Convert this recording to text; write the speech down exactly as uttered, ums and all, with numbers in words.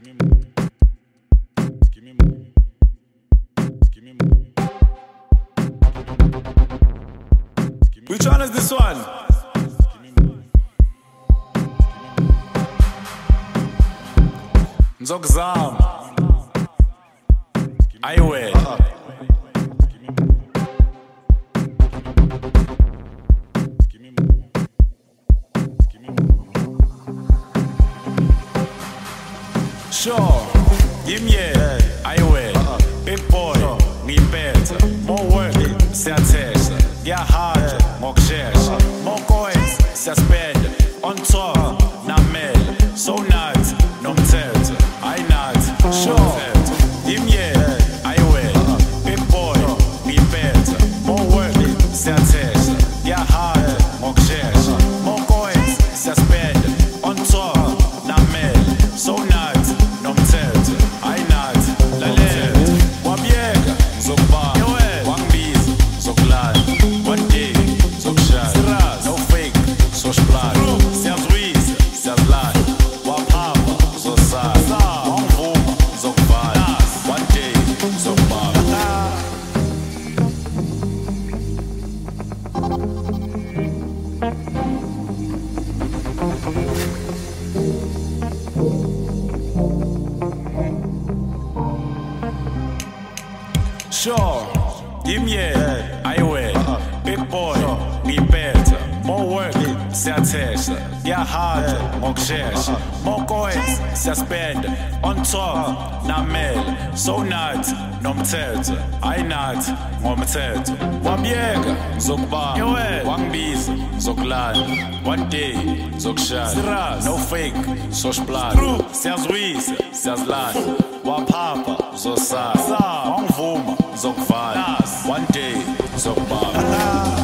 Which one is this one? Nzokuzama Ayiwe Sure, Yimye, Ayiwe, Big Boy, Ngiphethe, more work, siyathesha, ngiyahard, ngokushesha, more coins, siyaspenda, on top, namele, so nuts, nomthetho, ayinathi, sure, Yimye, Ayiwe, Big Boy, Ngiphethe, more work, siyathesha, ngiyahard, ngokushesha, more coins, siyaspenda, on top, namele, so nuts, nomthetho, ayinathi, lalela, wabiyeka, ngizokubamba, wangibiza, ngizokulanda, one day, ngizokushaya, no fake, soshplana, siyazwisa, siyazilanda, waphamba, uzosala, wangivuma, ngizokuvala, one day, ngizokubamba. Sure, Yimye, Ayiwe, Big Boy, Ngiphethe, more work, siyathesha, ngiyahard, ngokushesha, more coins, siyaspenda, on top, namele, so nuts, nomthetho, ayinathi, ngomthetho, wabiyeka, ngizokubamba, wangibiza, ngizokulanda, one day, ngizokushaya, no fake, soshplana, siyazwisa, siyazilanda, waphapha, uzosala, wangivuma, ngizokuvala, one day, ngizokubamba.